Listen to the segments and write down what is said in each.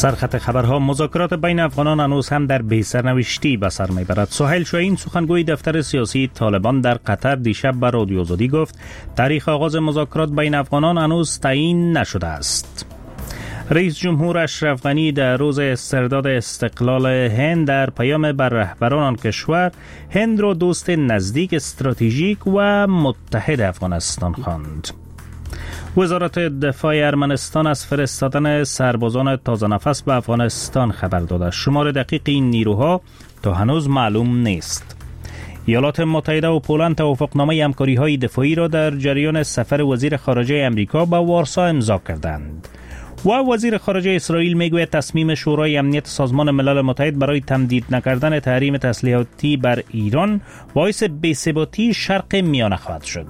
سرخط خبرها: مذاکرات بین افغانان هنوز هم در بی‌سرنوشتی به سر میبرد. سهیل شاهین سخنگوی دفتر سیاسی طالبان در قطر دیشب به رادیو آزادی گفت تاریخ آغاز مذاکرات بین افغانان هنوز تعیین نشده است. رئیس جمهور اشرف غنی در روز استرداد استقلال هند در پیام بر رهبران آن کشور هند را دوست نزدیک، استراتژیک و متحد افغانستان خواند. وزارت دفاع ارمنستان از فرستادن سربازان تازه نفس به افغانستان خبر داده. شمار دقیق این نیروها تا هنوز معلوم نیست. ایالات متحده و پولند توافقنامه همکاری‌های دفاعی را در جریان سفر وزیر خارجه امریکا به وارسا امضا کردند. و وزیر خارجه اسرائیل میگوید تصمیم شورای امنیت سازمان ملل متحد برای تمدید نکردن تحریم تسلیحاتی بر ایران باعث بی‌ثباتی شرق میانه خواهد شد.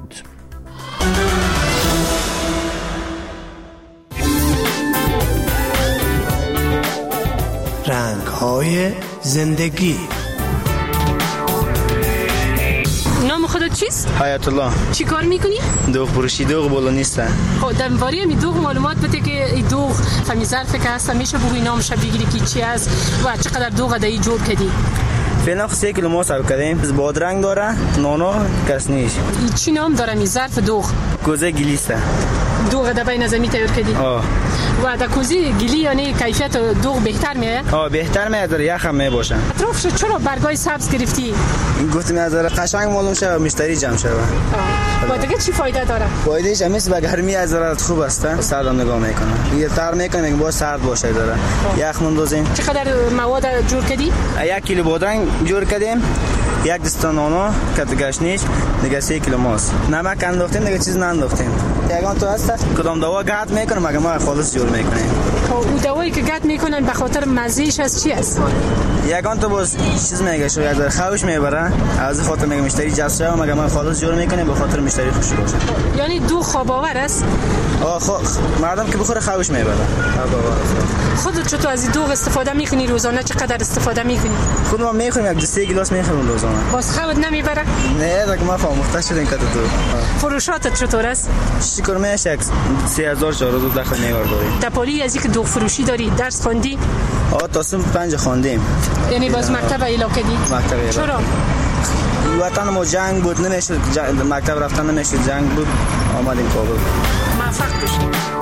رنگ‌های زندگی. نام خودت چیست؟ حیات الله. چی کار میکنی؟ دوغ فروشی. دوغ بالا نیسته. خب در باره این دوغ معلومات بده که این دوغ فمی ظرفی که هست میشه بگوی نامش بگیری که چی است و چقدر دوغ دایی جور کردی؟ فعلا 3 کیلو ما حساب کردیم. بادرنگ داره، نانا، کسنیش. چی نام داره این ظرف دوغ؟ کوزه گلیسته. دوغ در بین زمین تیار کردی؟ و در کوزه گلی یعنی کیفیت دوغ بهتر میاد؟ بهتر میاد، یخ هم میباشه. اطرافش چرا برگای سبز گرفتی؟ گفتم از قشنگ معلوم شه مشتری جمع شه. و دیگه چی فایده داره؟ فایدهش همیشه به گرمی از ضرورت خوب است. سرد نگاه میکنه. یه تر میکنه میگه باید سرد باشه داره. یخ مندازیم. چقدر مواد جور کردی؟ 1 کیلو بادرنگ جور کردیم. 1 دسته نانا، کت گشنیش، دیگه 3 کیلو ماست. نمک انداختیم، دیگه چیز ننداختیم. یگان تو هست کدام دوا گرد میکنه مگه ما خالص جور میکنیم. اون دوایی که گرد میکنن به خاطر مزهش از چی است؟ یگان تو باز چیز میگه شو از خوش میبره، از خاطر میگه مشتری جذب شه، مگه ما خالص جور میکنیم به خاطر مشتری خوش باشه. یعنی دو خواباور است؟ مردم که بخوره خوش میبره. خودت چطور از دوغ استفاده میکنی روزانه؟ چقدر استفاده میکنی؟ خود ما میخوریم 1 گلاس میخوریم روزانه. باز خوابت نمیبره؟ نه دیگه ما فهمخته شدیم که تو فروشاتت چطور است؟ شکر میشه 3400 دخل میوار داری. تپالی از اینکه دوغ فروشی داری درس خواندی؟ تا 5 خواندیم. یعنی باز مکتب ایلا کردی؟ مکتب. چرا؟ وطن ما جنگ بود، نمیشد مکتب رفتن نمیشد، جنگ بود، آمدیم کابل. موفق باشید.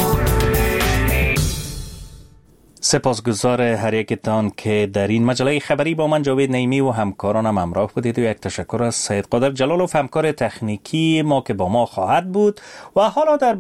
سپاسگزار هر یکتان که در این مجله خبری با من جاوید نعیمی و همکارانم همراه بودید و یک تشکر از سید قادر جلالوف همکار تکنیکی ما که با ما خواهد بود و حالا در